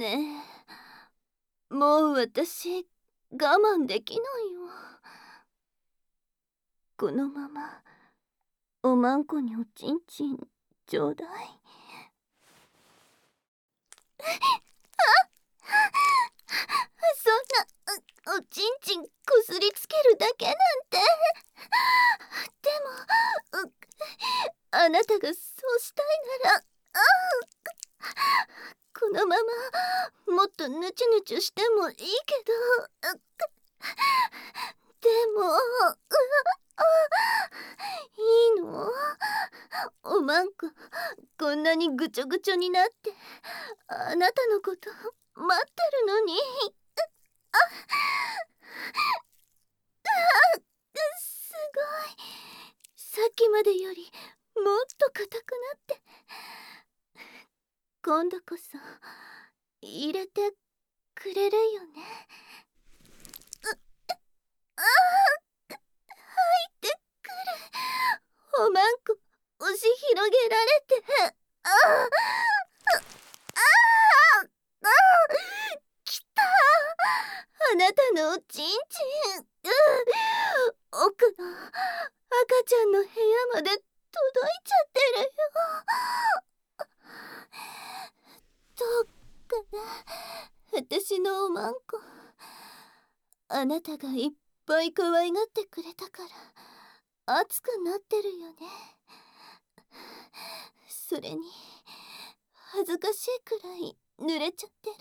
ねえ、もう私我慢できないよ。このままおまんこにおちんちんちょうだい。そんなおちんちんこすりつけるだけなんて。でもあなたがそうしたいなら、このままもっとヌチュヌチュしてもいいけど、でもいいの？おまんここんなにぐちょぐちょになってあなたのこと待ってるのに。すごい。さっきまでよりもっと硬くなって、今度こそ入れてくれるよね。入ってくる。おまんこ押し広げられて、ああきた。あなたのおちんちん、奥の赤ちゃんの部屋まで届いちゃってるよ。どうかな、私のおまんこ。あなたがいっぱい可愛がってくれたから熱くなってるよね。それに恥ずかしいくらい濡れちゃってる。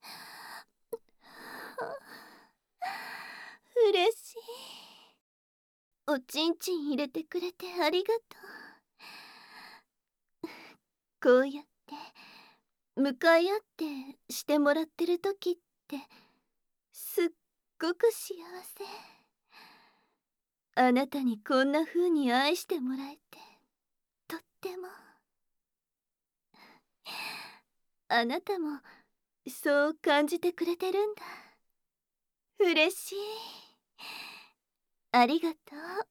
嬉しい。おちんちん入れてくれてありがとう。こうやって向かい合ってしてもらってる時ってすっごく幸せ。あなたにこんな風に愛してもらえてとっても。あなたもそう感じてくれてるんだ。嬉しい。ありがとう。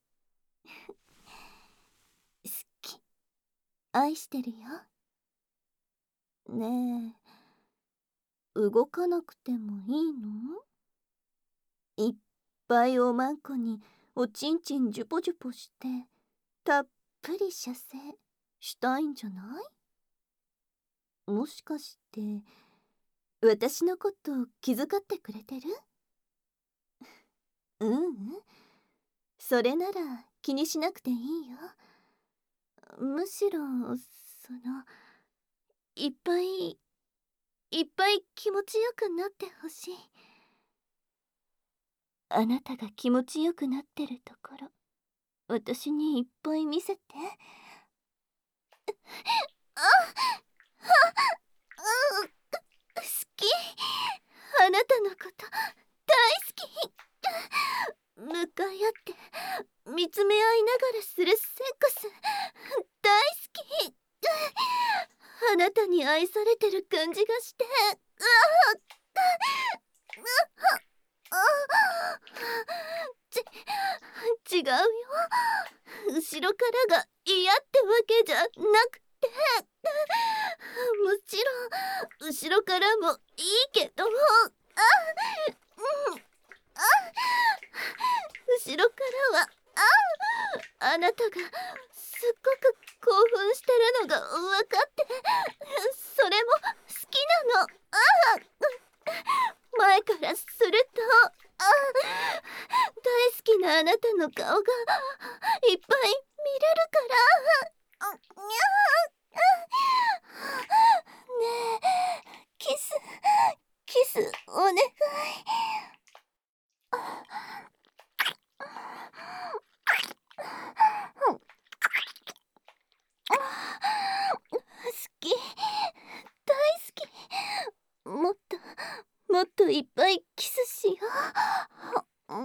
好き。愛してるよ。ねえ、動かなくてもいいの？いっぱいおまんこにおちんちんジュポジュポしてたっぷり射精したいんじゃない？もしかして私のこと気遣ってくれてる？ううん、それなら気にしなくていいよ。むしろいっぱいいっぱい気持ちよくなってほしい。あなたが気持ちよくなってるところ私にいっぱい見せて。好き。あなたのこと大好き。向かい合って見つめ合いながらするセックス大好き。あなたに愛されてる感じがして、違うよ。後ろからが嫌ってわけじゃなくて、もちろん後ろからもいいけど、後ろからはあなたがすっごく興奮してるのが分かって、それも好きなの。前からすると大好きなあなたの顔がいっぱい見れるから。ねえ、キスお願い。好き、大好き。もっといっぱいキスしよう。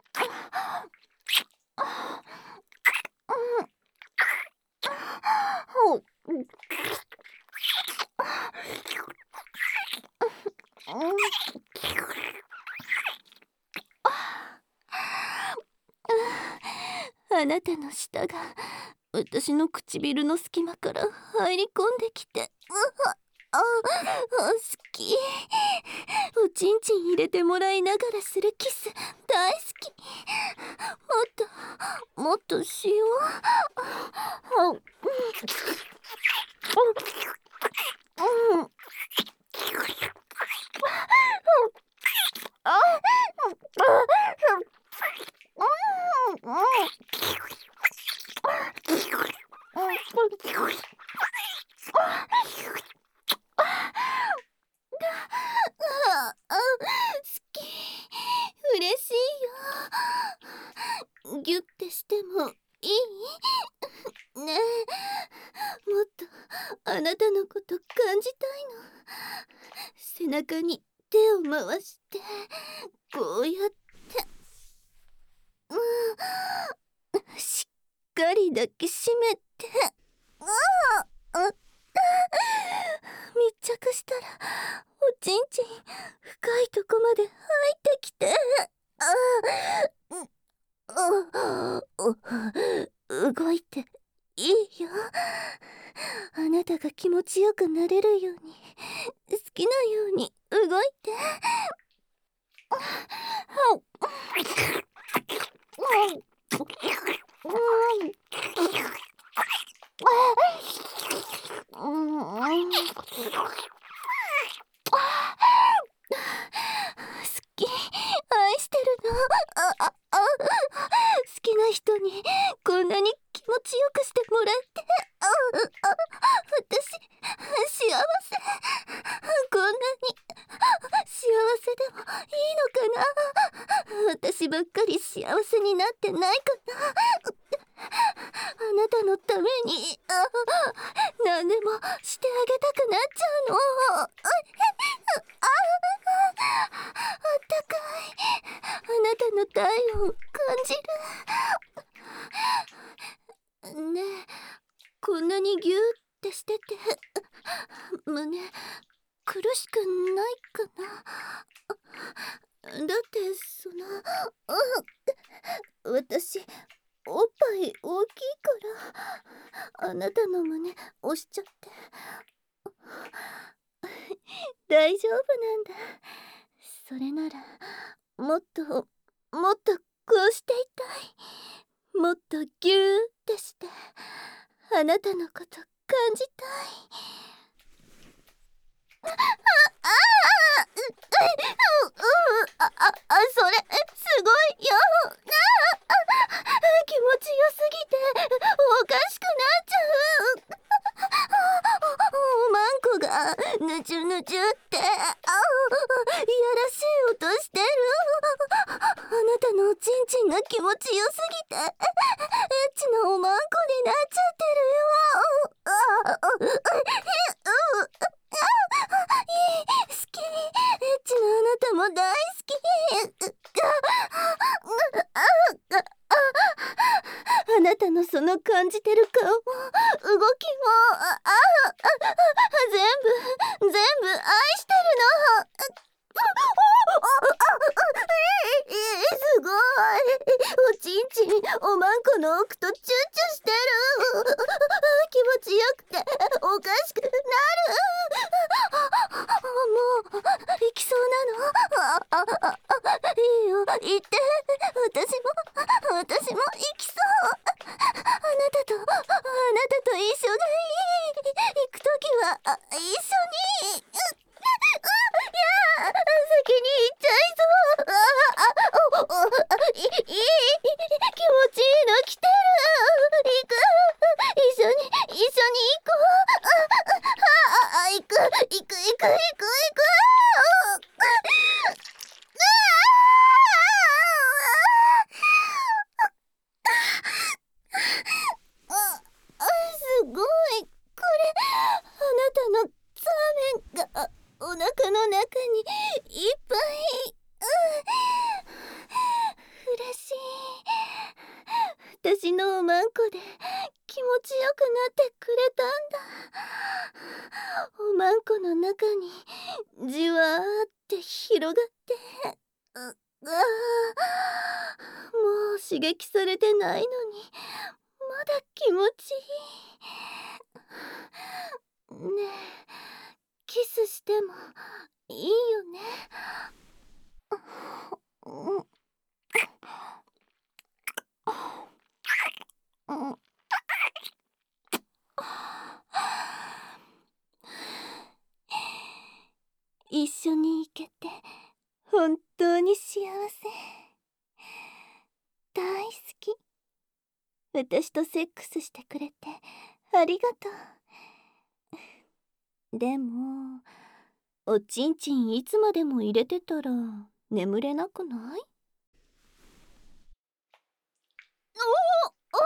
あなたの舌が私の唇の隙間から入り込んできて、好き。 ちんちん入れてもらいながらするキス大好き。もっとしよう。好き。嬉しいよ。ギュッてしてもいい？ねえ、もっとあなたのこと感じたいの。背中に手を回してこうやって、しっかり抱きしめて、密着したらおちんちん深いとこまで入ってきて、動いていいよ。あなたが気持ちよくなれるように、好きなように動いて。好き、愛してるの。好きな人にこんなに気持ちよくしてもらって、私幸せ。こんなに幸せでもいいのかな。私ばっかり幸せになってないかな。あなたのために何でもしてあげたくなっちゃうの。あったかい。あなたの体温感じる。ねえ、こんなにギューってしてて胸苦しくないかな。だって私おっぱい大きいからあなたの胸押しちゃって大丈夫なんだ。それならもっともっとこうしていたい。もっとギューってしてあなたのこと感じたい。それすごいよ。気持ちよすぎておかしくなっちゃう。おまんこがぬちゅぬちゅっていやらしい音してる。あなたのおちんちんが気持ちよすぎてエッチなおまんこになっちゃってるよ。好き。エッチなあなたも大好き。あなたのその感じてる顔も動きも全部愛してるの。すごい。おちんちんおまんこの奥とチュッチュしてる。気持ちよくておかしくなる。もう行きそうなの。いいよ行って。私も行きそう。あなたと一緒がいい。行くときは一緒に。先に行っちゃいそう。気持ちいいの来てる。行く。一緒に行こう。行く。すごい。これあなたのザーメンがお腹の中にいっぱい。嬉しい。私のおまんこで気持ちよくなってくれたんだ。おまんこの中にじわーって広がって、もう刺激されてないのにまだ気持ちいい。ねえ、キスしてもいいよね。 一緒に行けて本当に幸せ。大好き。私とセックスしてくれてありがとう。でもおちんちんいつまでも入れてたら眠れなくない？おお、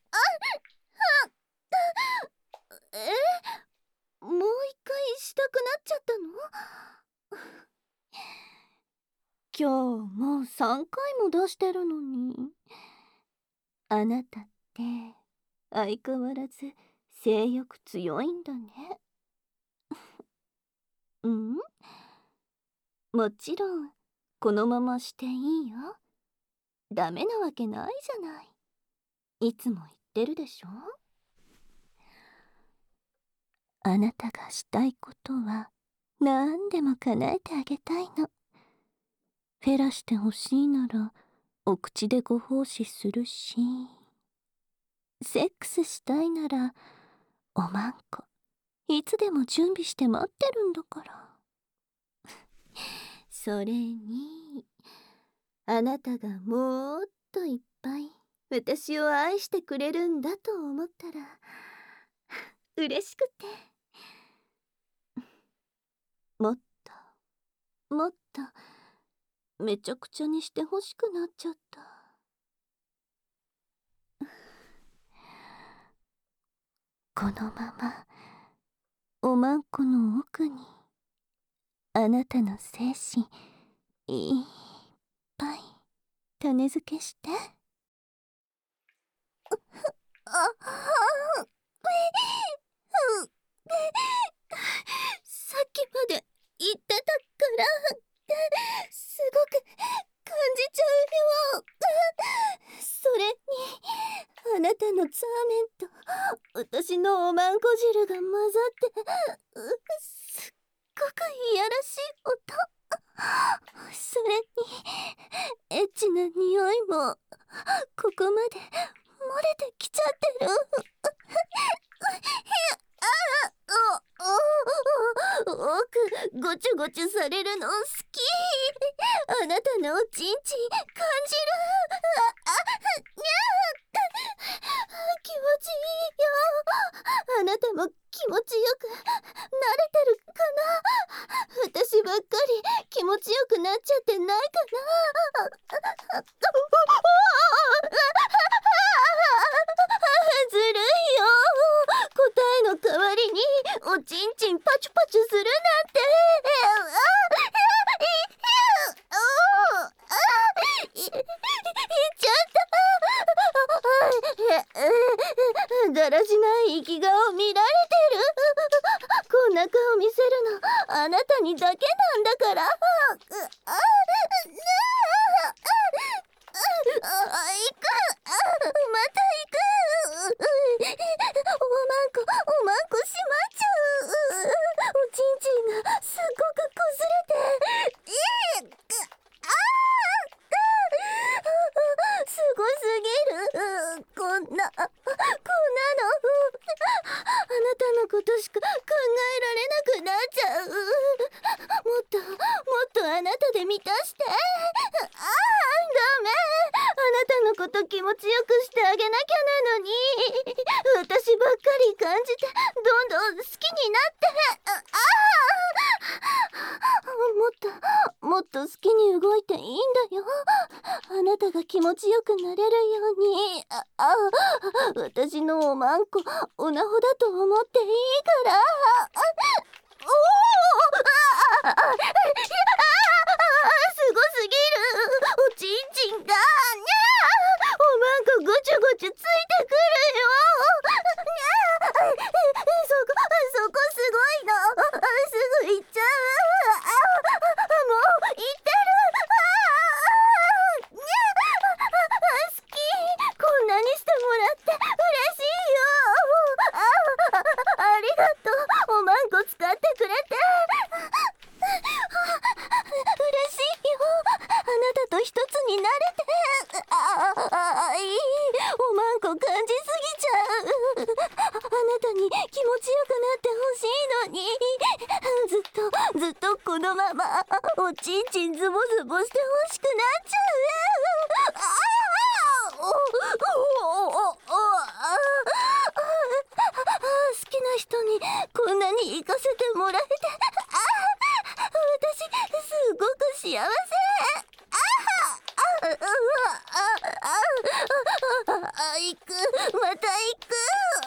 もう一回したくなっちゃったの？今日もう3回も出してるのに。あなたって相変わらず性欲強いんだね。うん、もちろんこのまましていいよ。ダメなわけないじゃない。いつも言ってるでしょ。あなたがしたいことは何でも叶えてあげたいの。フェラしてほしいならお口でご奉仕するし、セックスしたいならおまんこいつでも準備して待ってるんだから。それにあなたがもっといっぱい私を愛してくれるんだと思ったら嬉しくて、もっともっとめちゃくちゃにしてほしくなっちゃった。このままおまんこの奥にあなたの精子いっぱい種付けして。さっきまで言ってたからすごく感じちゃうよ。それにあなたのザーメンと私のおまんこ汁が混ざってすっごくいやらしい音。それにエッチな匂いもここまで漏れてきちゃってる。奥ごちょごちょされるの好き。あなたのおちんちん感じる。気持ちいいよ。あなたも気持ちよく慣れてるかな？私ばっかり気持ちよくなっちゃってないかな？ずるいよ。答えの代わりにおちんちんパチュパチュするなんて。いっちゃった。だらしない生き顔見られてる。こんな顔見せるのあなたにだけなんだから。行く。また行く。おまんこしまっちゃう。おちんちんがすっごくこすれてすごすぎる。こんなのあなたのことしか考えられなくなっちゃう。もっとあなたで満たして。ダメ。あなたのこと気持ちよくしてあげなきゃなのに私ばっかり感じてどんどん好きになって。もっと好きに動いていいんだよ。あなたが気持ちよくなれるように。私のおまんこおなほだと思っていいから。すごすぎる。おちんちんがおまんこごちょごちょついてくるよ。そこすごいの。すぐ行っちゃう。もう行ってる。好き。こんなにしてもらって嬉しいよ。ありがとう。おまんこ使ってくれて。 ずっとこのままおちんちんズボズボしてほしくなっちゃう。好きな人にこんなに行かせてもらえて、私すごく幸せ。行く、また行く。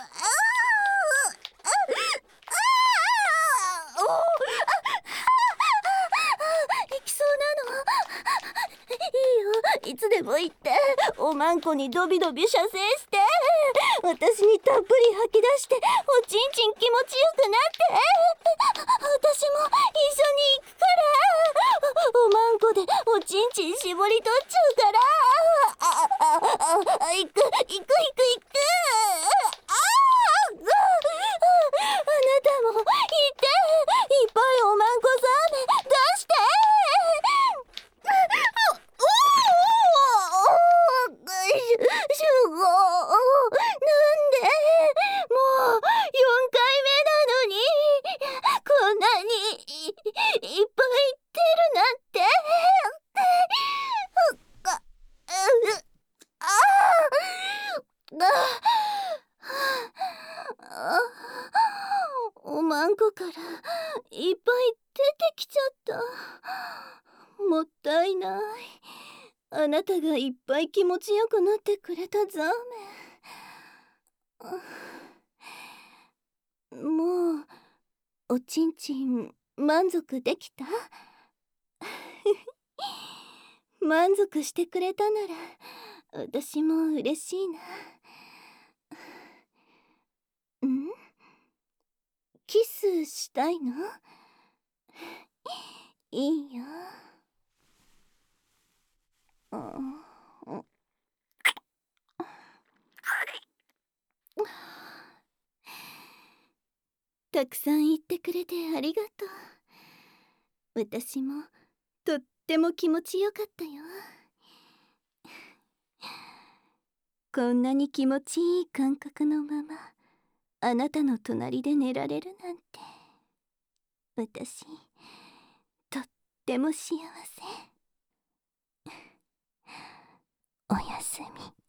行きそうなの。いいよ、いつでも行って、おまんこにドビドビ射精して、私にたっぷり吐き出して、おちんちん気持ちよくなって、私も一緒に行くから、おまんこでおちんちん絞り取っちゃうから、行く。あなたも行って、いっぱいおまんこザーメン出して。集合。なんでもう4回目なのにこんなにいっぱい出るなんて。おまんこからいっぱい出てきちゃった。もったいない。あなたがいっぱい気持ちよくなってくれたザーメン。もうおちんちん満足できた？満足してくれたなら私も嬉しいな。キスしたいの？いいよ。たくさん言ってくれてありがとう。私もとっても気持ちよかったよ。こんなに気持ちいい感覚のままあなたの隣で寝られるなんて、私とっても幸せ。おやすみ。